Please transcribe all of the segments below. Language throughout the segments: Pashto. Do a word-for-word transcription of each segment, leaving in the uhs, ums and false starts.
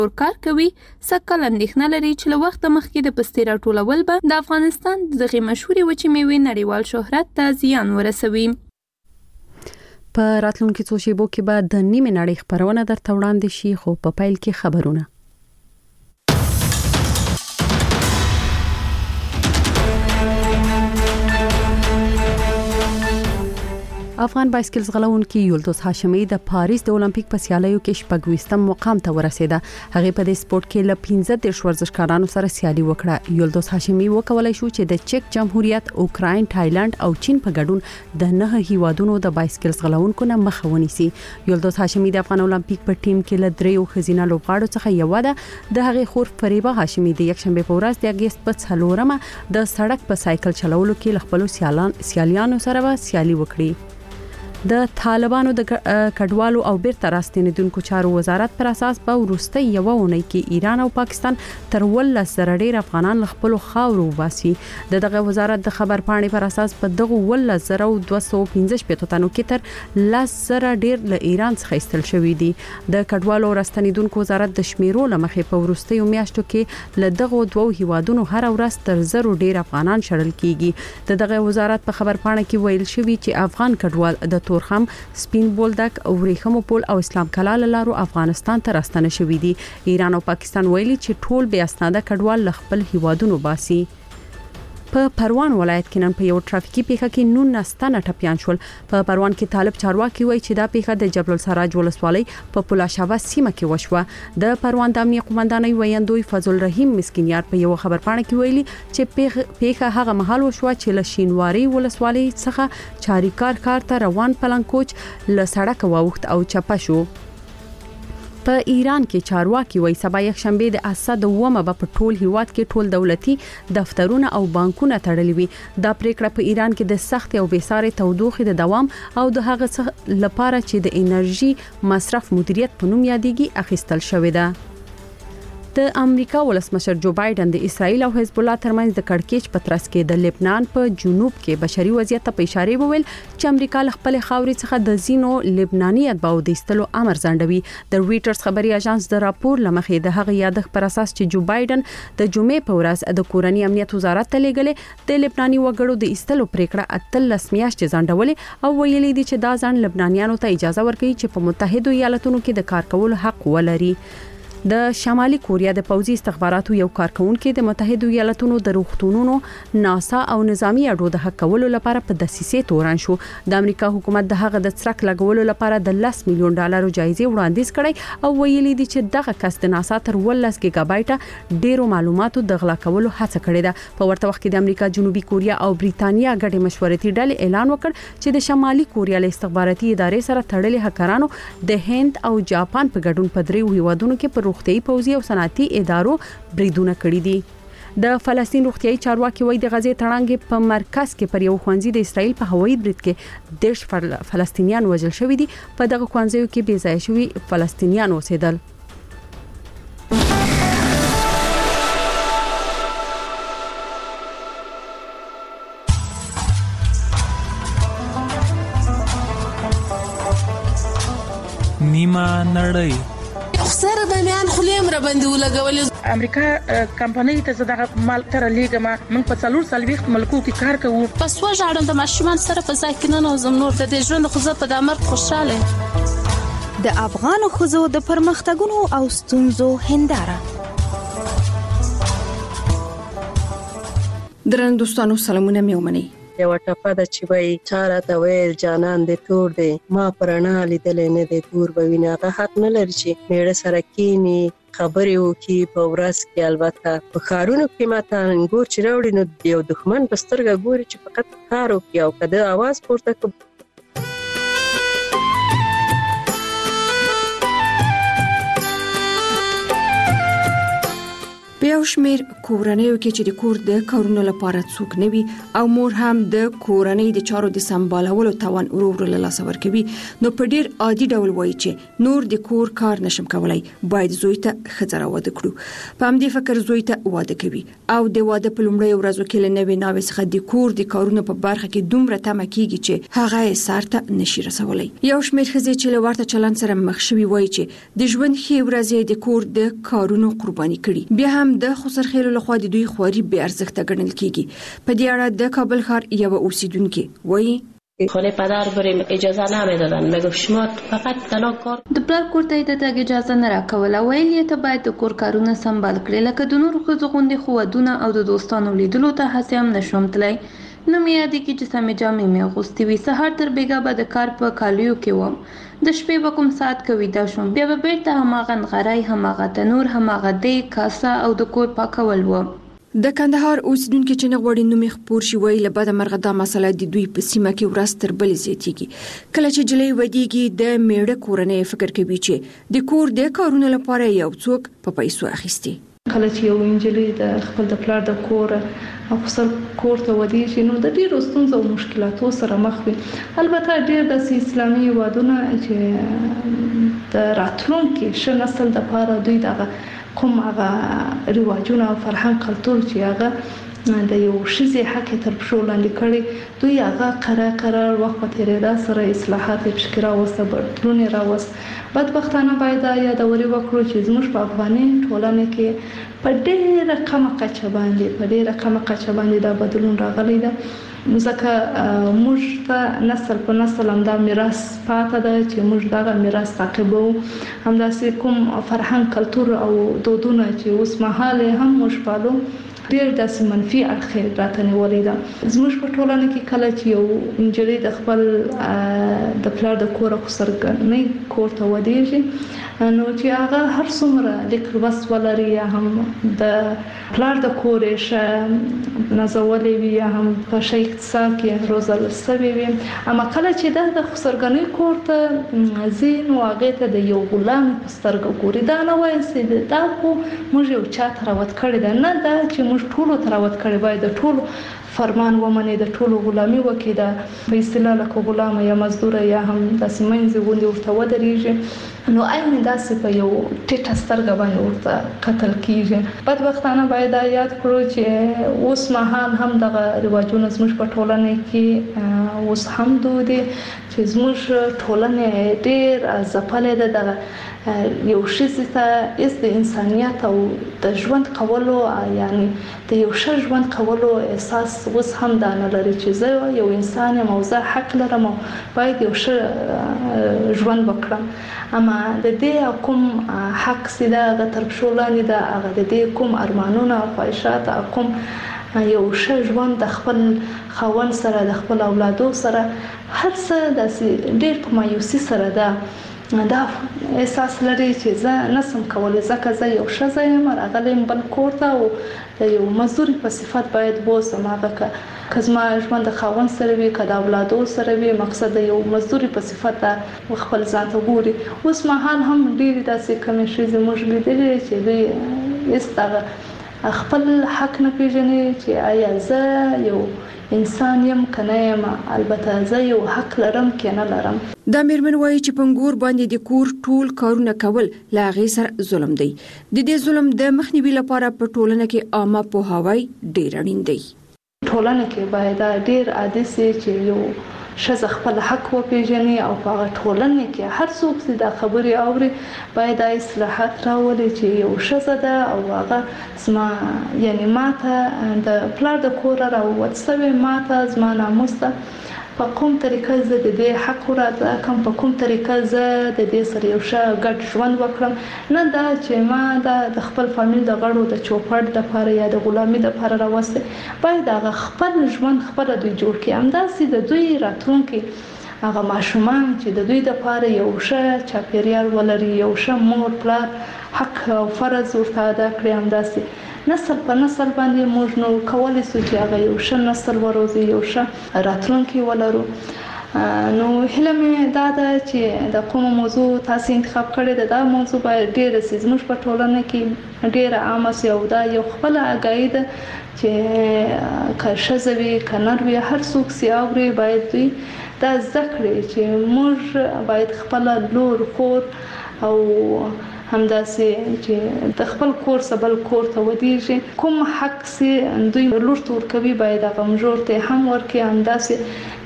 کار کوي سکل اندېښنه لري چې له وخت مخکې د پستې راټولول به د افغانستان دغه مشهوري وچې میوې نړیوال شهرت ته زیان ورسوي. په راتلونکي څو شیبو کې به د نیمه نړۍ خبرونه درته وړاندې شي، خو په پیل کې خبرونه. افغان بایسکل ځغلونکي یولدوس هاشمي د پاریس د اولمپیک په سیالیو کې شپږویشتم مقام ته ورسېده. هغه په دې سپورت کې له پنځه دیرش ورزشکارانو سره سیالي وکړه. یولدوس هاشمي وکولای شو چې د چک جمهوریت، اوکراین، تایلند او چین په ګډون د نه هیوادونو د بایسکل ځغلونکو نه مخه ونیسي. یولدوس هاشمي د افغان اولمپیک په ټیم کې له دریو خزینه لوبغاړو څخه یو ده. د هغې خور فریبه هاشمي د یکشنبه په ورځ د اگست په څلورمه د سړک په سایکل چلولو کې له خپل سیالان سیالیانو سره سیالي وکړي. د طالبانو د کډوالو او بیرته راستنیدونکو چارو وزارت پر اساس په وروستي یو اونۍ کې ایران او پاکستان تر ولس زره ډیر افغانان خپل خاورو وباسي. د دغه وزارت د خبر پاڼې پر اساس په دغه ولس زره دوه سوه پنځه شپږ تنو کې تر لس زره ډیر له ایران څخه ایستل شوی دي. د کډوالو او راستنیدونکو وزارت د شمیرو لمخې په وروستي میاشتو کې له دغه دوه هیوادونو هر ورځ تر زرو ډیر افغانان شړل کیږي. د دغه وزارت په خبر پاڼه کې ویل شوی چې افغان کډوال د تورخم، سپین بولدک او ریخمو پول او اسلام کلال لارو افغانستان ته راستنه شوی دي. ایران او پاکستان ویلي چې ټول بیا اسناده کډوال خپل هیوادونو باسي. په پروان ولایت کې نن په یو ټرافیکي پیښه کې نولس تنه ټپیان شول. په پروان کې طالب چارواکي وایي چې دا پیښه د جبل السراج ولسوالۍ په پولاشاوه سیمه کې وشوه. د پروان د امنیه قومندانۍ ویاندوی فضل رحیم مسکینیار په یو خبر پاڼه کې ویلي چې پیښه هغه مهال وشوه چې له شینواري ولسوالۍ څخه چاریکار کار ته روان پلنکوچ له سړک واوښت او چپه شو. په ایران کې چارواکي وایي سبا یک شنبه د اسد ومه په ټول هیواد کې ټول دولتي دفترونه او بانکونه تړلي وي. دا پریکړه په ایران کې د سخت او بیسارې تودوخې د دوام او د هغه لپاره چې د انرژي مصرف مدیریت په نوم یادېږي اخیستل شوې ده. د امریکا ولسمشر جو بایدن د اسرایل او حزب الله ترمنځ د کړکېچ په ترڅ کې د لبنان په جنوب کې بشري وضعیت ته اشاره وویل چې امریکا له خپل خاورې څخه د زینو لبناني اتباعو د ایستلو امر ځنډوي. د رويټرز خبري اژانس د راپور لمخې د هغه یادښت پر اساس چې جو بایدن د جمعې په ورځ د کورنۍ امنیت وزارت ته لیږلې د لبناني وګړو د ایستلو پریکړه اتلس میاشتې ځنډولې او ویلي دي چې دا ځان لبنانیانو ته اجازه ورکوي چې په متحده ایالاتونو کې د کار کولو حق ولري. د شمالي کوریا د پوځي استخباراتو یو کارکونکو د متحده ایالاتونو د روغتونونو، ناسا او نظامی اډو د حق کولو لپاره په دسیسې تورن شو. د امریکا حکومت د هغه د څرک لګولو لپاره د لس میلیون ډالرو جایزه وړاندیز کړي او ویلي دي چې دغه کس د ناسا تر ولس ګیگا بایټه ډیرو معلوماتو د غلا کولو هڅه کړې ده. په ورته وخت کې د امریکا، جنوبي کوریا او بریتانیا ګډې مشورتي ډلې اعلان وکړ چې د شمالي کوریا له استخباراتي ادارې سره تړلې هکرانو د هند او جاپان په ګډون په دریو هیوادونو کې پر روغتي، پوځي او صنعتي ادارو بریدونه کړي دي. د فلسطین روغتيایي چارواکي وایي د غزې تړانګې په مرکز کې پر یو ښوونځي د اسرائیل په هوایي برید کې دیش فلسطینیان وژل شوي دي. په دغه ښوونځیو کې بې ځایه شوي فلسطینیان اوسېدل. نیمه نړۍ سره د میان خلیم را باندې ولګولې. امریکا کمپنۍ ته زداغه مال تر لیګما موږ په څلور سلويخت ملکو کې کار کوو. پس وژاړم د ماشومان سره په ځای کې نه نوزم نور د ژوند خو زه په دمر خوشاله. د افغان خزو د پرمختګونو او ستونزو هنداره. درن دوستانو سلامونه مې ومني. یو ټپه د چې وای چاره ته ویل جانان دې تور دی ما پرانا لیدلې نه دې تور بوینه. هغه حق نه لري چې میړه سره کینی خبرې وکي په ورځ کې. البته په خارونو کې ماته انګور چې راوړي نو یو دښمن په سترګه ګوري چې فقط کار وکي او کده आवाज پورته کوي. په یو شمېر کورنیو کې چې د کور د کارونو لپاره څوک نه وي او مور هم د کورنۍ د چارو د سمبالولو توان ورو ورو له لاسه ورکوي، نو په ډیر عادي ډول وایي چې نور د کور کار نشم کولای، باید زوی ته ښځه راواده کړو. په همدې فکر زوی ته واده کوي او د واده په لومړۍ ورځو کې له نوې ناوې څخه د کور د کارونو په برخه کې دومره تمه کیږي چې هغه یې سر ته نشي رسولی. یو شمېر ښځې چې له ورته چلند سره مخ شوي وایي چې د ژوند ښې ورځې د کور د کارونو قرباني کړي. بیا هم د خسرخېلو لخوا د دوی خواري بې ارزښته ګڼل کیږي. په دې اړه د کابل ښار یو اوسیدونکي وایي خانه پدر بریم اجازه نمیدادن، میگفت شما فقط تنها کار. د پلار کور ته د تګ اجازه نه راکوله، ویل یې ته باید د کور کارونه سمبال کړې، لکه د نورو ښځو غوندې خو ودونه او د دوستانو لیدلو ته هسې هم نشوم تللی. نه مې یادېږي چې سمې جامې مې اغوستې وي. سهار تر بېګا به د کار په کالیو کې وم، د شپې به کوم ساعت کې ویده شوم، بیا به بیرته هماغه نغری، هماغه تنور، هماغه دیګ، کاسه او د کور پاکول و. د کندهار اوسیدونکي چې نه غواړي نوم یې خپور شي وایي له بده مرغه دا مسله د دوی په سیمه کې ورځ تر بلې زیاتېږي. کله چې جلۍ ودېږي د میړه کورنۍ فکر کوي چې د کور د کارونو لپاره یو څوک په پیسو اخیستي. کله چې یو نجلۍ د خپل د پلار د کور او خپل کور ته ودېږي نو د ډېرو ستونزو او مشکلاتو سره مخ وي. البته ډېر داسې اسلامي هېوادونه چې د راتلونکي ښه نسل دپاره دوی دغه کوم هغه رواجونه او فرهنګ کلتور چې هغه د یو ښځې حق تر پښو لاندې کړي، دوی هغه قرار قرار وخت په تېرېدا سره اصلاحات یې پکې راوسته، بدلون یې راوست. بدبختانه باید دا یادوري وکړو چې زموږ په افغاني ټولنه کې په ډېره کمه کچه باندې په ډېره کمه کچه باندې دا بدلون راغلی ده، ځکه موږ ته نسل په نسل همدا میراث پاته ده چې موږ دغه میراث تعقیبوو. همداسې کوم فرهنګ کلتور او دودونه چې اوس مهال هم موږ پالو ډېر داسې منفي اړخ راته نیولې ده. زموږ په ټولنه کې کله چې یو نجلۍ د خپل د پلار د کور او خسرګنۍ کور ته ودېږي نو چې هغه هر څومره لیک لوست ولري یا هم د پلار د کور یې ښه نازولی وي یا هم په ښه اقتصاد کې روزل سوی وي، اما کله چې دا د خسرګنۍ کور ته ځي نو هغې ته د یو غلام په سترګه ګوري. دا نه وایي چې دا خو موږ یو چا ته راوت کړې ده، نه دا چې موږ ټولو ته راوت کړې، باید د ټولو فرمان ومني، د ټولو غلامي وکړي، د په اصطلاح لکه غلامه یا مزدوره یا هم داسې منځې غوندې ورته ودرېږي، نو عین داسې په یو ټیټه سترګه باندې ورته کتل کېږي. بدبختانه باید دا یاد کړو چې اوس مهال هم دغه رواجونه زموږ په ټولنه کې اوس هم دود دي چې زموږ ټولنه ډېر ځپلې ده. دغه یو ښځې ته هېڅ د انسانیت او د ژوند کولو یعنی د یو ښه ژوند کولو احساس اوس هم دا نه لري چې زه یو انسان یم او زه حق لرم او باید یو ښه ژوند وکړم. اما د دې کوم حق چې ده هغه تر پښو لاندې ده، هغه د دې کوم ارمانونه او خواهشات او کوم یو ښه ژوند د خپل خاوند سره د خپل اولادو سره هر څه داسې ډېر په مایوسي سره ده. دا احساس لري چې زه نسم کولی ځکه زه یو ښځه یم راغلی یم بل کور ته او د یو مزدوري په صفت باید بوځم. هغه که زما ژوند د خاوند سره وي که د اولادو سره وي، مقصد د یو مزدوري په صفت خپل ځان ته ګوري. اوس مهال هم ډېرې داسې کمې ښځې موږ لیدلې چې دوی هېڅ دغه خپل حق نه پېژني چې آیا زه یو انسان یم که نه یم، البته زه یو حق لرم که نه لرم. دا میرمن وایي چې پنګور باندې د کور ټول کارونه کول له هغې سره ظلم دی. د دې ظلم د مخنیوي لپاره په ټولنه کې عامه پوهاوی ډېر اړین دی. ټولنه کې باید ډېر عادي سي چې یو ښځه خپل حق وپېژني او په هغه ټولنه کې هر څوک چې دا خبرې اوري باید دا اصلاحات راولي چې یو ښځه ده او هغه زما یعنی ماته د پلار د کوره راووت سوې، ماته زما ناموس ده، په کوم طریقه زه د دې حق وراده کوم، په کوم طریقه زه د دې سره یو ښه ګډ ژوند وکړم، نه دا چې ما دا د خپل فامیل د غړو د چوپړ دپاره یا د غلامي دپاره راوستی. باید هغه خپل ژوند خپله دوی جوړ کړي، همداسې د دوی راتلونکي هغه ماشومان چې د دوی دپاره یو ښه چاپېریال ولري، یو ښه مور پلار حق او فرض ورته ادا کړي، همداسې نسل په نسل باندې موږ نو کولی سو چې هغه یو ښه نسل وروزي، یو ښه راتلونکی ولرو. نو هله مې دا ده چې د کوم موضوع تاسو انتخاب کړی ده دا موضوع باید ډېر سي زموږ په ټولنه کې ډېر عام سي او دا یو خپل اگاهي ده چې که ښځه وي که نر وي هر څوک سي اوري باید دوی دا زده کړي چې موږ باید خپل لور خور او همداسې چې د خپل کور سبل کور ته ودیږي کوم حق سي دوی لور تور کوي باید هغه مجور ته هم ورکړي همداسې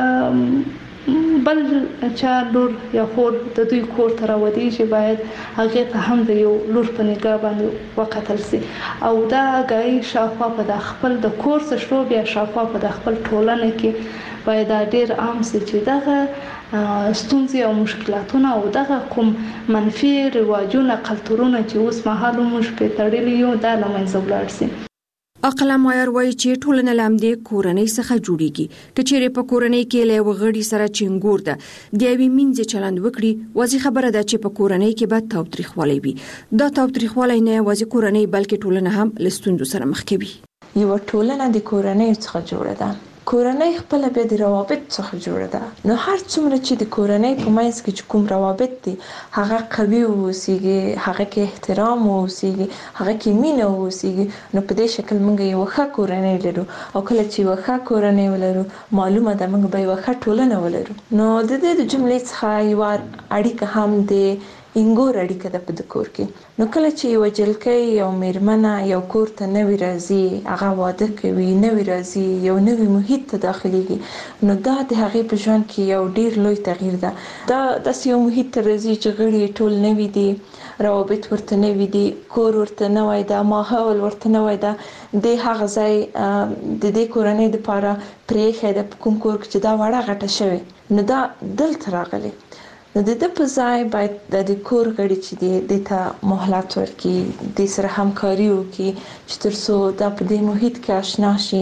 کله بل چا لور یا خور د دوی کور ته راودیږي باید هغه ته هم د یو لور په نگاه باندې وکتل سي او دا غي شفاف د خپل د کور څخه شروع بیا شفاف د خپل ټولنه کې باید ډېر عام سي چې دغه ستونزې او مشکلاتونه او دغه کوم منفي رواجونه کلتورونه چې اوس مهال موږ په تړلي یو دا لمنځه ولاړ سي. اقلا مایر وایي چې ټولنه لامدې کورنۍ څخه جوړیږي کچېرې په کورنۍ کې له وغړي سره چنګور ده د یوې منځ چلند وکړي وځي خبره ده چې په کورنۍ کې به تاوتریخوالی وي دا تاوتریخوالی نه وځي کورنۍ بلکې ټولنه هم له ستونزو سره مخ کوي. یو ټولنه د کورنۍ څخه جوړه ده کورنۍ خپل به د روابط څخه جوړه ده نو هر څومره چې د کورنۍ په منځ کې کوم روابط دي هغه قوي اوسېږي هغه کې احترام اوسېږي هغه کې مینه اوسېږي نو په دې شکل موږ یو ښه کورنۍ لرو او کله چې یو ښه کورنۍ ولرو معلومه ده موږ به یو ښه ټولنه ولرو. نو د دې د جملې څخه یو اړیکه هم د انګور اړیکه ده په د کور کې نو کله چې یو جلکې یو میرمنه یو کور ته نوی راځي هغه واده کوي نوی راځي یو نوی محیط ته داخليږي نو دا د هغې په ژوند کې یو ډیر لوی تغییر ده دا د یو محیط ته راځي چې غړي ټول نوی دي روابط ورته نوی دي کور ورته نوی ده ماحول ورته نوی ده د هغه ځای د دې کورنۍ لپاره پرېښه د کوم کور چې دا وړه غټه شوی نو دا دلته راغلي نو د دې په ځای باید د کور غړي چې د دې ته مهلت ورکړي د سره همکاري وکړي چې ترڅو دا په دې محیط کې آشنا شي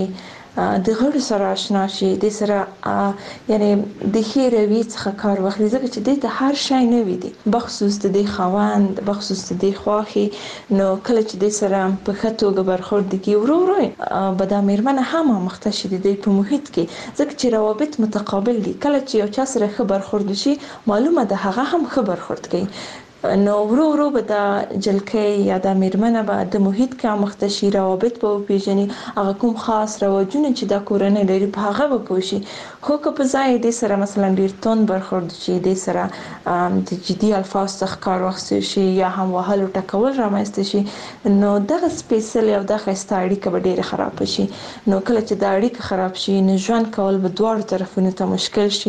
د غړو سره آشنا شي د سره یعنی د خیروي څخه کار واخلي ځکه چې د ته هر شی نه وي دي بخصوص د خوند بخصوص د خواخي نو کله چې د سره په خطوګه برخورد کی ورو ورو بدا میرمنه هم مختشي د په محیط کې ځکه چې روابط متقابل دي کله چې یو چا سره خبر خورد شي معلومه ده هغه هم خبر خورد کوي نو ورو ورو به د جلکې یا د میرمنه به د محیط کې مختشي روابط په پیژني هغه کوم خاص رواجونه چې د کورنۍ لري په هغه به پوښي خو که په ځای د سره مثلا ډیر تون برخورد شي د سره د جدي الفاظ څخه کار واخیستل شي یا هم وهلو ټکول رامنځته شي نو دغه سپیشل او د خسته اړیکه به ډیره خراب شي نو کله چې د اړیکه خراب شي نو ژوند کول به دواړو طرفونو ته مشکل شي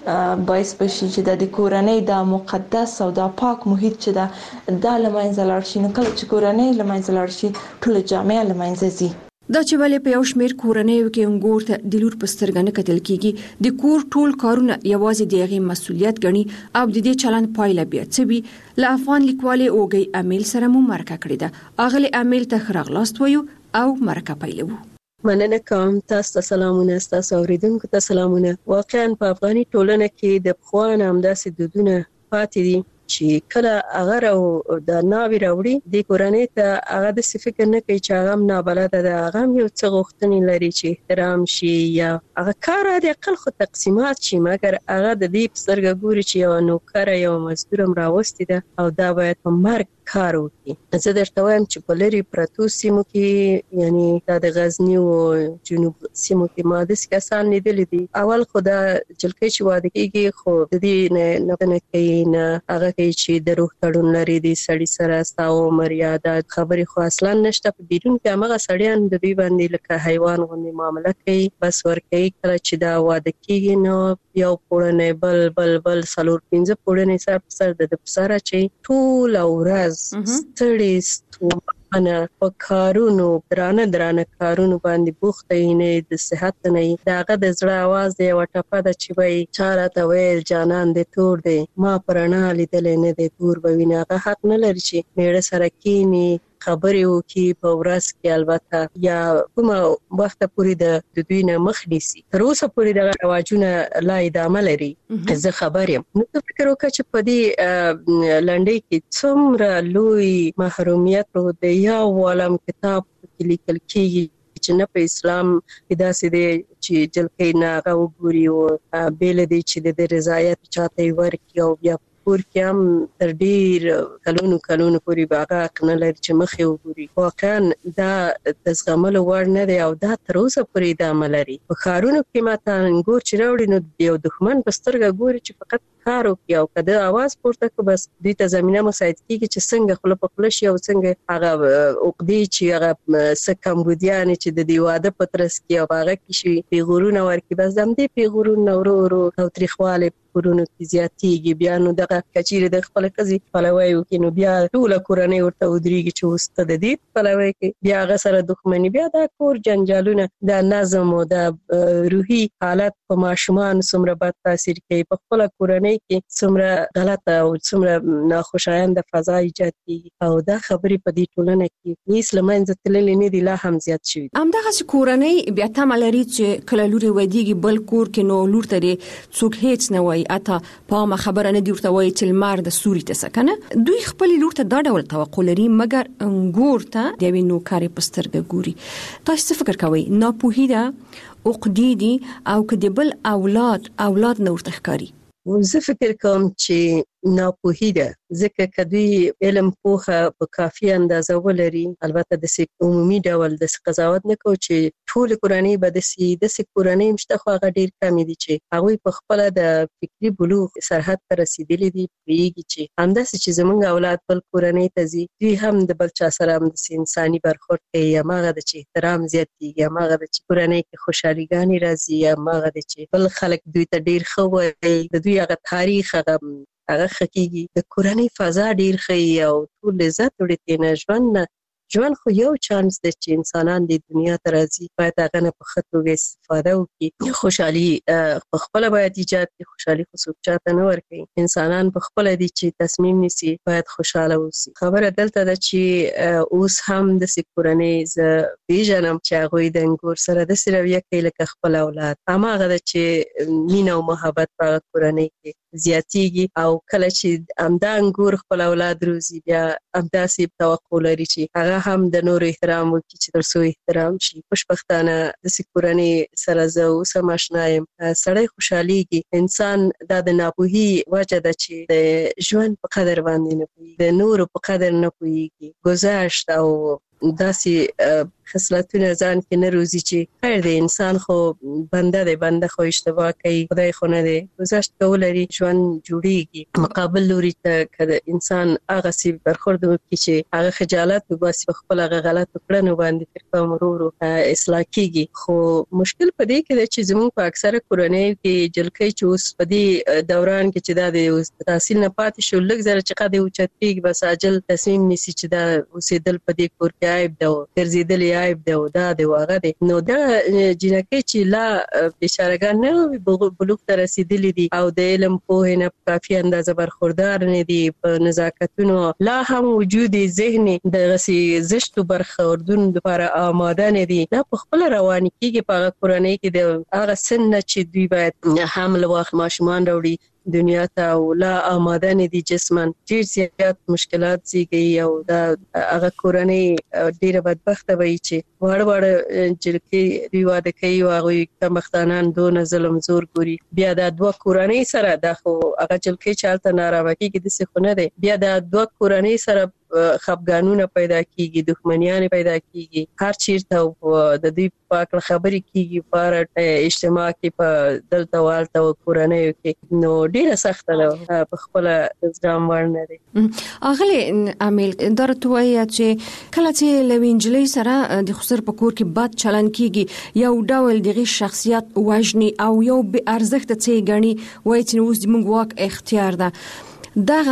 باعث بشي چې د کورنۍ د مقدس او د پاک محیط چې دا د لمنځه لاړ شي نو کله چې کورنۍ لمنځه لاړ شي ټول جامعه لمنځه ځي. دا چې ولې په یو شمیر کورنۍ کې انګور ته د لور په سترګه نه کتل کیږي د کور ټول کارونه یوازې د هغې مسؤلیت ګڼي او د دې چلند پایله بیا څه وي له افغان لیکوالې اوږۍ امیل سره مو مرکه کړې ده اغلې امیل ته ښه راغلاست وایو او مرکه پیلوو. مننه کوم تاسو ته سلامونه تاسو اوریدونکو ته سلامونه. واقعا په افغاني ټولنه کې د پخوانه همداسې دودونه پاتې دي چې کله هغه او د ناوی راوړي د کورنۍ ته هغه د فکر نه کوي چې هغه نه بلد ده هغه یو څه غوښتنې لري چې احترام شي یا هغه کار د اقل خو تقسیمات شي مګر هغه د دې پسرګه ګوري چې یو نوکر یو مزدور هم راوستي ده او دا باید په مرګ کار وکړي. زه درته وایم چې په لري پرتو سیمو کې یعنی د غزنی او جنوب سیمو کې ما د کسان لیدل دي اول خو دا جلکې چې واده کیږي خو د دې نه نه کوي نه هغه چې د روح تړون لري د سړی سره ساو مریاده خبرې خو اصلا نشته په بیرون کې هغه سړیان د دوی باندې لکه حیوان غوندې معامله کوي بس ورکوي کله چې دا واده کیږي نو یو پورنه بل بل بل سلور پنځه پورنه سره په سر د سره چې ټول ورځ ستړي ستومانه په کارونو درانه درانه کارونو باندې بوخته نه د صحت نه داغه د زړه आवाज دی وټپه د چې وای چاره ته ویل جانان دې تور دی ما پرانا لیدل نه دی تور بوینه هغه حق نه لري چې میړه سره کینی خبرې وکي په ورځ کې البته یا کومه وخت پورې د دوی نه مخ نیسي تر اوسه پورې د رواجونه لا ادامه لري. زه خبر یم نو فکر وکړه چې په دې لنډۍ کې څومره لوی محرومیت د یو عالم کتاب کې لیکل کېږي چې نه په اسلام کې داسې دی چې جلکې نه هغه وګوري او بیل دی چې د رضایت چاته ورکي او بیا کور کې هم تر ډیر کلونو کلونو پورې باغه کنه لري چې مخې وګوري. واقعا دا د زغملو وړ نه دی او دا تر اوسه پورې د عمل لري. په ښارونو کې ماته انګور چې راوړي نو یو دښمن په سترګه ګوري چې فقط کار وکړي او کده आवाज پورته کو بس دوی ته زمينه مساعد کیږي چې څنګه خپل په خپل شي او څنګه هغه عقدې چې هغه سکمبودیان چې د دی واده پترس کې او هغه کې شي پیغورونه ورکي بس دم دې پیغورونه ورو ورو او تاریخواله کورونو کې زیاتېږي. بیا نو دغه کچېره د خپل قضې پلوي وکړي نو بیا ټول کورنۍ ورته ودرېږي چې وسته د دې پلوي کې بیا هغه سره دښمنی بیا د کور جنجالونه د نظم او د روحي حالت په ماشومان څومره بد تاثیر کوي په خپل کورنۍ کې څومره غلطه او څومره ناخوشایند فضا ایجاد کیږي او دا خبرې په دې ټولنه کې هیڅ لمنځه تللې نه دي لا هم زیات شوي. همدغه کورنۍ بیا تمه لري چې کله لوري ودیږي بل کور کې نو لور ته څوک هیڅ نه وایي اته په ما خبره نه دی ورته وایي چې لمر د سوري ته سکنه دوی خپل لور ته دا ډول توقع لري مګر انګور ته د وینو کاری پسترګه ګوري. تاسو څه فکر کوئ ناپوهی ده عقدې دي او کدی بل اولاد اولاد نور تخکاری؟ زه فکر کوم چې ناپوهی ده ځکه کدی علم پوهه په کافي اندازه ولري البته د عمومي ډول د قضاوت نه کو چې ټول کورنۍ به د سي د سي کورنۍ مشته خو هغه ډیر کم دي چې هغه په خپل د فکری بلوغ سرحد ته رسیدلي دي پیږي چې همداسې چې زمونږ اولاد بل کورنۍ ته زی دوی هم د بل چا سره هم د انساني برخورد کوي یا ماغه د چې احترام زیاتېږي یا ماغه د چې کورنۍ کې خوشحالي ګانی راځي یا ماغه د چې بل خلک دوی ته ډیر خو وي د دوی هغه تاریخ هغه هغه حقيقي د کورنۍ فضا ډیر ښه او ټول لذت وړي نه ژوند ژوند خو یو چانس دی چې انسانان د دنیا ته راځي باید هغه نه په خطوګه استفاده وکړي. خوشحالي په خپل باید ایجاد کړي خوشحالي خو څوک چاته نه ورکوي انسانان په خپل دي چې تصمیم نیسي باید خوشاله اوسي. خبره دلته ده چې اوس هم د سکورنۍ ز پیژنم چې هغه د انګور سره د سرویه کې لکه خپل اولاد هغه د چې مینه او محبت په کورنۍ کې زیاتېږي او کله چې امدا انګور خپل اولاد روزي بیا امداسي توقع لري چې هغه هم د نور احترام وکړي چې ترڅو احترام شي. خوشبختانه د سکورنۍ سره زه اوس هم آشنا یم سړی خوشحاليږي انسان دا د ناپوهي وجه ده چې د ژوند په قدر باندې نه پوهیږي د نور په قدر نه پوهیږي گذشت او داسې خصلتونه ځان کې نه روزي چې خیر دی انسان خو بنده دی بنده خو اشتباه کوي خدای خو نه دی گذشت کول لري ژوند جوړیږي مقابل لوري ته کله انسان هغه سی برخورد وکړي چې هغه خجالت وباسي خپل هغه غلط کړنو باندې فکر مرورو اصلاح کیږي. خو مشکل پدې کې دی چې زموږ په اکثره کورنۍ کې جلکې چې اوس په دې دوران کې چې دا د تحصیل نه پاتې شو لږ زره چې قد اوچت کیږي بس عاجل تصمیم نیسي چې دا اوسېدل په دې کور کې عیب ده ګرځېدل عیب ده او دا د واغه دي نو دا جنکه چې لا بشارګان نه بلوغ ته رسیدلي دي او د علم په نه کافي اندازه برخوردار نه دي په نزاکتونو لا هم وجود ذهني د غسي زشتو برخوردون لپاره آماده نه دي دا په خپل رواني کېږي په کورنۍ کې د هغه سن چې دوی باید حمل واخ ماشومان راوړي دنیا ته او لا آماده نه دي جسمن ډیر زیات مشکلات زیږي او دا هغه کورنۍ ډیره بدبخته وي چې وړ وړ جلکې دی واده کوي او هغه کمختانان دون ظلم زور ګوري بیا دا دوه کورنۍ سره د خو هغه جلکې چالت ناروا کیږي د څه خونه دی بیا دا دوه کورنۍ سره خپګانونه پیدا کیږي دښمنیان پیدا کیږي هر چیرته د دې پاک خبرې کیږي پر اجتماع کې په دلته والته کورنۍ کې نو ډیره سخت ده په خپل ځام ورنه دي. اغلی عامل درته وایي چې کله چې لوینجلې سره د خسر په کور کې بد چلن کیږي یو ډول دغه شخصیت وژني او یو به ارزښت څه غني وایي چې اوس د موږ واک اختیار ده دغه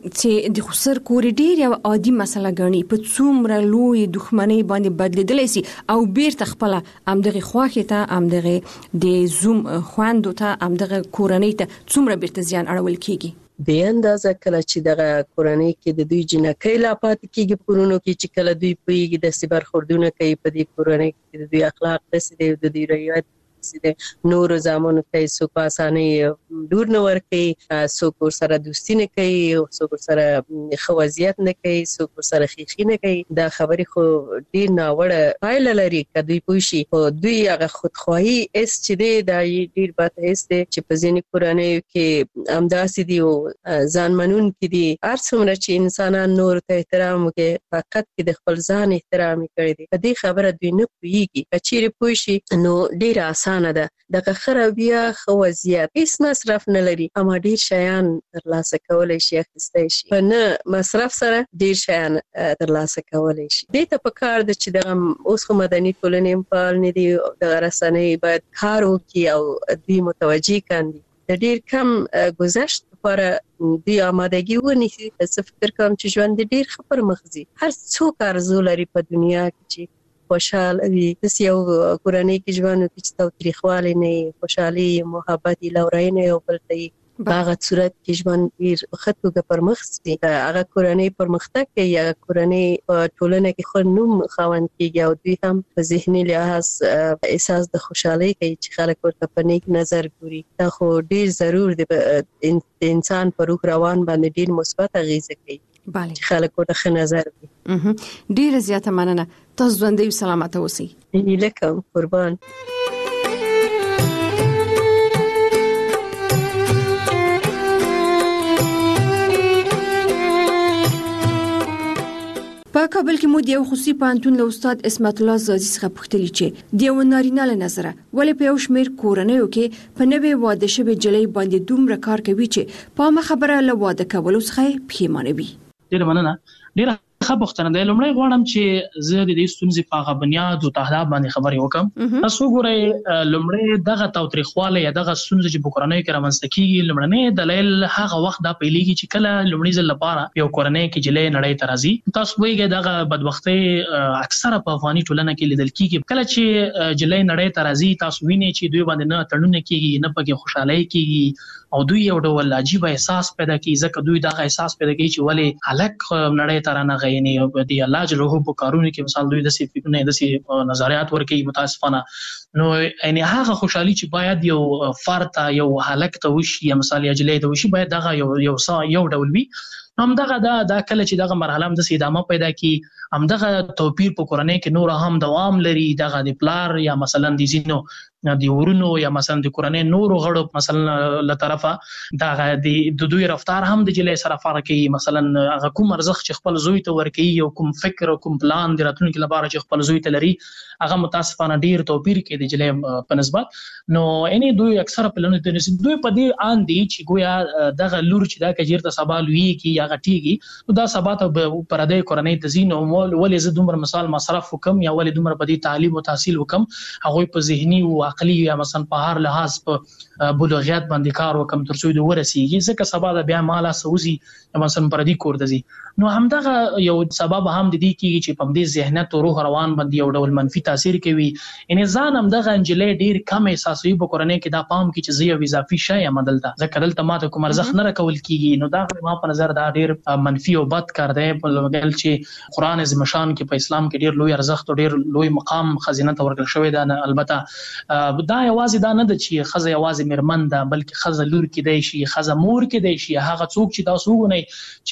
چې د خسر کور ډیر یو عادي مسله غني په څومره لوی دښمنۍ باندې بدلیدلی سي او بیرته خپل امدغه خواخه ته امدغه د زوم خواندو ته امدغه کورنۍ ته څومره بیرته زیان اړول کیږي به اندازه کله چې دغه کورنۍ کې د دوی جنکې لا پات کیږي پرونو کې چې کله دوی پیږي د سبر خوردونه کوي په دې کورنۍ کې د دوی اخلاق دسي د دوی رویت د نور زامنو ته څوک په اسانۍ لور نه ورکوي، څوک ورسره دوستي نه کوي، څوک ورسره ښه وضعیت نه کوي، څوک ورسره ښیښي نه کوي. دا خبرې خو ډېر ناوړه پایله لري که دوی پوه شي. خو دوی هغه خودخواهي حس چې دی دا ډېر بد حس دی چې په ځینې کورنیو کې همداسې دي او ځان منونکي دي. هر څومره چې انسانان نورو ته احترام وکړي فقط کې د خپل ځان احترام یې کړی دی. په دې خبره دوی نه پوهېږي. که چیرې پوه شي نو ډېره اسانه ده. دغه ښه رویه ښه وضعیت هېڅ مصرف نه لري اما ډېر شیان ترلاسه کولی شي، اخیستی شي. په نه مصرف سره ډېر شیان ترلاسه کولی شي. دې ته په کار ده چې دغه اوس خو مدني ټولنې هم فعال نه دي، دغه رسنۍ باید کار وکړي او دوی متوجه کاندي. د ډېر کم گذشت لپاره دوی آمادګي ونیسي. زه فکر کوم چې ژوند ډېر ښه پر مخ ځي. هر څوک آرزو لري په دنیا کې چې خوشحاله وي. داسې یو کورنۍ کې ژوند وکړي چې تاوتریخوالی نه وي، خوشحالي، محبت، لورینه یو بل ته وي. په هغه صورت کې ژوند ډېر په ښه توګه پر مخ ځي. هغه کورنۍ پرمختګ کوي، هغه کورنۍ په ټولنه کې ښه نوم خاوند کېږي او دوی هم په ذهني لحاظ احساس د خوشحالۍ کوي چې خلک ورته په نیک نظر ګوري. دا خو ډېر ضرور دی. د انسان په روح روان باندې ډېر مثبت اغېزه کوي چې خلک ورته ښه نظر کوي. ډېره زیاته مننه. تاسو ژوندۍ او سلامته اوسئ. هیله کوم. قربان. په کابل کې مو د یو خصوصي پوهنتون له استاد اسمت الله زازي څخه پوښتنه چې د یو نارینه له نظره ولې په یو شمېر کورنیو کې په نوې واده شوې جلۍ باندې دومره کار کوي چې په عامه خبره له واده کولو څخه پښیمانه وي. ډېره مننه. ډېره ښه پوښتنه ده. لومړی غواړم چې زه د دې ستونزې په هغه بنیاد او تهداب باندې خبرې وکړم. تاسو وګورئ لومړی دغه تاوتریخوالی یا دغه ستونزې چې په کورنیو کې رامنځته کېږي، لومړنی دلیل هغه وخت دا پیلېږي چې کله لومړي ځل لپاره یو کورنۍ کې جلۍ نړۍ ته راځي. تاسو پوهېږئ دغه بدبختۍ اکثره په افغاني ټولنه کې لیدل کېږي. کله چې جلۍ نړۍ ته راځي تاسو وینئ چې دوی باندې نه تړونه کېږي، نه پکې خوشحالۍ کېږي او دوی یو ډول عجیب احساس پیدا کوي. ځکه دوی دغه احساس پیدا کوي چې ولې هلک نړۍ ته رانغی. یعنې د الله جل جلاله په کارونو کې مثال دوی داسې فکرونه داسې نظریات ورکوي متاسفانه. نو یعنې هغه خوشحالي چې باید یو فرد ته یو هلک ته وشي یا مثال یا جلۍ ته وشي باید دغه یو یو یو ډول وي. نو همدغه دا دا کله چې دغه مرحله هم داسې ادامه پیدا کړي، همدغه توپیر په کورنۍ کې نور هم دوام لري. دغه د پلار یا مثلا د ځینو د ورونو یا مثلا د کورنۍ نورو غړو مثلا له طرفه دغه د دوی رفتار هم د جلۍ سره فرق کوي. مثلا هغه کوم ارزښت چې خپل زوی ته ورکوي او کوم فکر او کوم پلان د راتلونکي لپاره چې خپل زوی ته لري هغه متاسفانه ډیر توپیر کوي د جلۍ په نسبت. نو یعنی دوی اکثره پلان د دوی په دې ان دي چې گویا دغه لور چې دا کجیر ته سبا لوي کی یا غټيږي نو دا سبا ته پر دې کورنۍ ته زین او ولې زه دومره مثال مصرف وکم یا ولې دومره په دې تعلیم او تحصیل وکم، هغه په ذهني او عقلي یا مثلا په هر لحاظ په بلوغیت باندې کار وکم تر څو د ورسیږي ځکه سبا د بیا مالا سوزي مثلا پر دې کور دزي. نو همدغه یو سبب هم د دې کیږي چې په دې ذهنیت او روح روان باندې یو ډول منفي تاثیر کوي. ان ځان هم دغه انجلې ډیر کم احساسوي په کورنۍ کې دا پام کې چې زه یو اضافي شی یم دلته ځکه دلته ماته کوم ارزښت نه راکول کیږي. نو دا ما په نظر دا ډیر منفي او بد کار دی په لګل چې قران عظیم شان کې په اسلام کې ډیر لوی ارزښت او ډیر لوی مقام خزینه ته ورکړل شوی دی. البته دا یوازې دا نه ده چې خزه یوازې مرمن ده بلکې خزه لور کې دی شي خزه مور کې دی شي هغه څوک چې تاسو وګورئ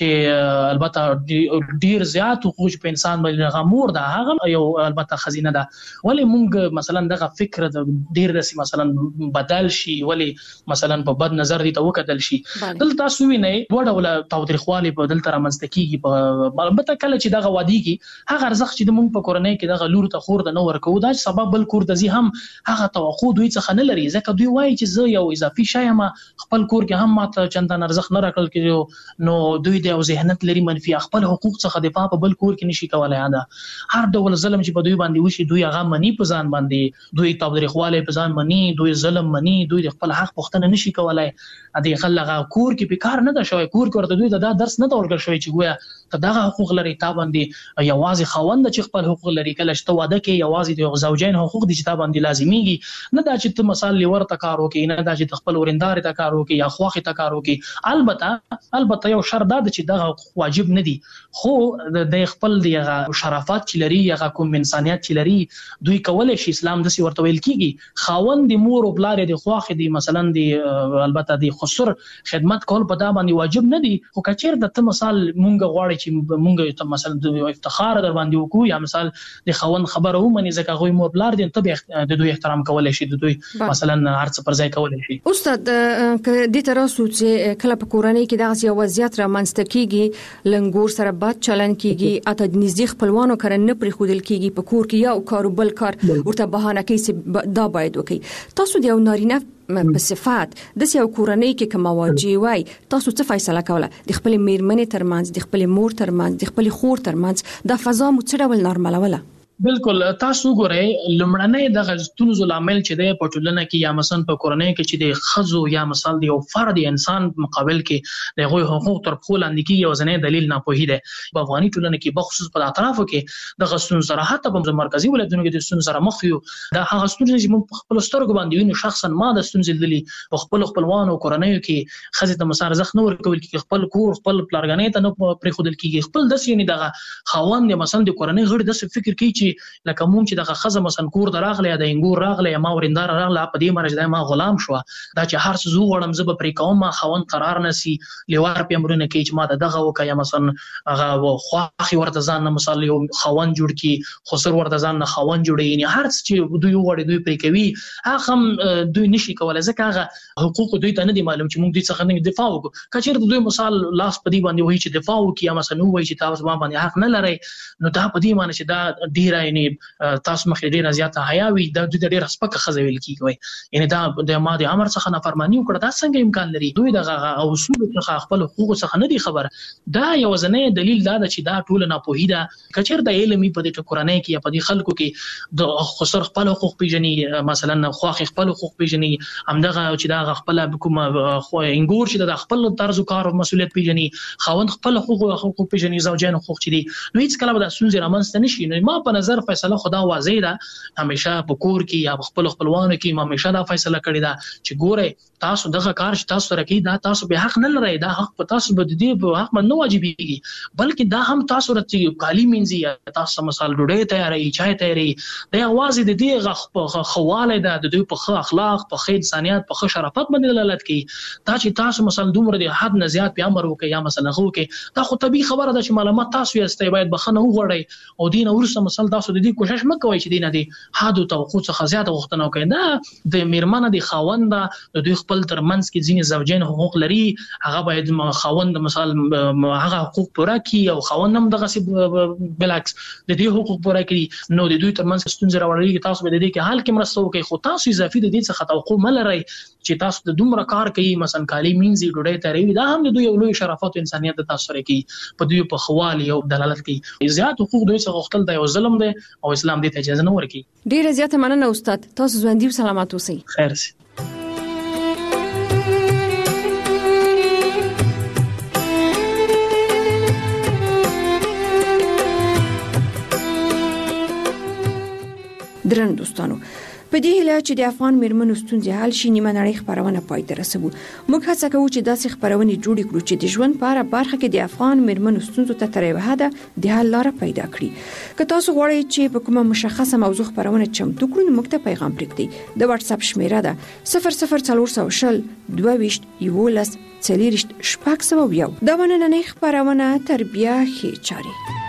چې البته ډیر زیات حقوق په انسان باندې غمور ده هغه یو البته خزینه ده. ولی مونږ مثلا دغه فکر ډیر رسي مثلا بدل شي ولی مثلا په بد نظر دي ته وکتل شي دلته تاسو وینئ وړه ولا تاوتریخوالي په دلته رامنځته کیږي په البته کله چې دغه واديږي هغه ارزښت چې مونږ په کورنۍ کې دغه لور ته خور د نو ورکو دا سبب بل کور د زی هم هغه توقع دوی څخه نه لري ځکه دوی وایي چې زه یو اضافي شی یم خپل کور کې هم ماته چندان ارزښت نه راکړل کېږي. نو دوی د ذهنیت لري منفي خپل حقوق څخه دفاع په بل کور کې نشي کولای. دا هر ډول ظلم چې په دوی باندې وشي دوی هغه منی په ځان باندې دوی تاوتریخواله په ځان منی دوی ظلم منی دوی خپل حق پوښتنه نشي کولای. ا دې خلغه کور کې په کار نه ده شوی کور کې ورته دوی دا درس نه ورکړل شوی چې ګویا ته دغه حقوق لري تا باندې یوازې خوند چې خپل حقوق لري کله چې واده کې یوازې د زوجین حقوق دي چې تا باندې لازميږي نه دا چې ته مثال لیور ته کار وکې نه دا چې خپل ورندار ته کار وکې یا خواخې ته کار وکې. البته البته یو شرط دا چې دغه واجب نه دي خو د خپل دی شرافت چې لري یا کوم انسانيت چې لري دوی کولای شي. اسلام د سی ورته ویل کیږي خاوند د مور او بلار د خواخې دی مثلا دی البته دی خسر خدمت کول په دا باندې واجب نه دي. خو کچیر د ته مثال مونږ غواړي چې مونږ ته مثلا د افتخار در باندې وکړو یا مثال د خاوند خبره ومني ځکه غوي مور بلار دي ته د دوی احترام کولای شي د دوی مثلا هرڅ پر ځای کولای شي. استاد د تراسو چې کله په کورنۍ کې دغه یو وضعیت را منځته کیږي لنګور سره بد چلن کیږي اته د نږدې خپلوانو کړه نه پرې خودل کیږي په کور کې یا کاروبل کار ورته بهانه کوي چې دا باید وکړي. تاسو د یو نارینه په صفات د یو کورنۍ کې کوم واجی وای تاسو څه فیصله کوله د خپل میرمنې ترمنځ د خپل مور ترمنځ د خپل خور ترمنځ د فضا مو څه ډول نارملوله؟ بالکل تاسو ګورئ لمړنۍ د غزتونو لامل چې د پټولنه کې یا مثلا په کورنۍ کې چې د خزو یا مثال د یو فرد انسان مقابل کې د غوي حقوق تر خپل اندکی یو ځنې دلیل نه پوهی دی. په افغاني ټولنه کې بخصوص په اطرافو کې د غزتونو سره حتی په مرکزی ولایتونو کې د غزتونو سره مخ یو د هغه ستونزې چې په خپل سترګو باندې ویني شخصا ما د ستونزې دلی په خپل خپلوانو کورنۍ کې خزې ته مسار زخ نور کول کې خپل کور خپل پلارګنې ته نه پرې خودل کېږي خپل د سینې دغه خاوند مثلا د کورنۍ غړي د فکر کوي چې لکه مونږ چې دغه خزه مثلا کور دراغله د انګور راغله ما ورندار راغله په دې مرز د ما غلام شو دا چې هر څه زو وړم زب پرې کوم ما خوند قرار نسی لیوار په امرونه کې چې ما دغه وکیا مثلا هغه خواخي ورته ځان نه مثال یو خوند جوړ کی خسر ورته ځان نه خوند جوړي یعنی هر څه چې دوی وړي دوی پرې کوي هغه دوی نشي کولای ځکه هغه حقوق دوی ته نه دي معلوم چې مونږ دې څخه نه دفاع وکړو. کچیر دوی مثال لاس په دې باندې وایي چې دفاع وکي یا مثلا وایي چې تاسو باندې حق نه لري نو دا په دې معنی چې دا ډیره یعنی تاسو مخې ډیره زیاته حیاوي د دوی ډیره سپکه خزه ویل کیږي یعنی دا د ماده امر څخه نافرمانی وکړه دا څنګه امکان لري. دوی دغه اصول څخه خپل حقوق څخه نه دي خبر. دا یو ځنې دلیل دا چې دا ټول نه پوهی دا کچیر د علمي په دې کورنۍ کې یا په دې خلکو کې د خسر خپل حقوق پیژني مثلا خواخ خپل حقوق پیژني همدغه چې دا خپل کوم خو انګور چې د خپل طرز کار او مسولیت پیژني خاوند خپل حقوق حقوق پیژني زوجین حقوق چې دي نو هیڅ کله به د سونځ رامنځته نشي. نو ما په نظر فیصله خدا واضح ده همیشه په کور کې یا خپل خپلوانو کې ما همیشه دا فیصله کړې ده چې ګوره تاسو دغه کار چې تاسو سره کوي دا تاسو به حق نه لرئ دا حق په تاسو به دي په حق نه واجبېږي بلکې دا هم تاسو رته کالی منځي یا تاسو مثال ډوډۍ تیارې چای تیارې دا आवाज د دې غ خواله ده د دوی په اخلاق په خیر انسانيت په شرافت باندې دلالت کوي. دا چې تاسو مثلا دومره د حد نه زیات په امر وکي یا مثلا خو کې دا خو طبيعي خبره ده چې معلومات تاسو یې استای باید بخنه وغوړی او دین ورسره مثلا تاسو د دې کوشش مکوئ چې دینه دي حد او توقع څخه زیات وختونه کوي. دا د میرمنه د خاوند د دوی خپل ترمنځ کې ځینې زوجین حقوق لري هغه باید خاوند مثال هغه حقوق پوره کړي او خاوند هم دغه بلکس د دې حقوق پوره کړي نو د دوی ترمنځ ستونزې راوړي تاسو به د دې کې حل کې مرسته وکړي. خو تاسو اضافي د دې څخه توقع ملرئ چې تاسو د دومره کار کوي مثلا کالی مینځي ډوډۍ تیاروي دا هم د دوی یو لوی شرافت او انسانيت تاسو سره کوي په دوی په خوالي او دلالت کوي. زیات حقوق دوی څخه غوښتل دا یو ظلم دی او اسلام دې ته اجازه نه ورکوي. ډیره زیاته مننه استاد تاسو ژوندۍ سلامات اوسئ. خیر سي. درن دوستانو په دې هیله چې د افغان میرمنو ستونزې حل شي نیمه نړۍ خبرونه پای ته رسوو. موږ هڅه کوو چې داسې خبرونه جوړ کړو چې د ژوند په اړه برخه کې د افغان میرمنو ستونزو ته تر یوه حده د حل لاره پیدا کړي. که تاسو غواړئ چې په کومه مشخصه موضوع خبرونه چمتو کړو نو موږ ته پیغام پرېږدئ. د واتس اپ شمیره ده صفر صفر څلور سوه شل دوه ویشت یولس څلوېښت شپږ سوه یو. دا نننۍ خبرونه تربیه ښې چارې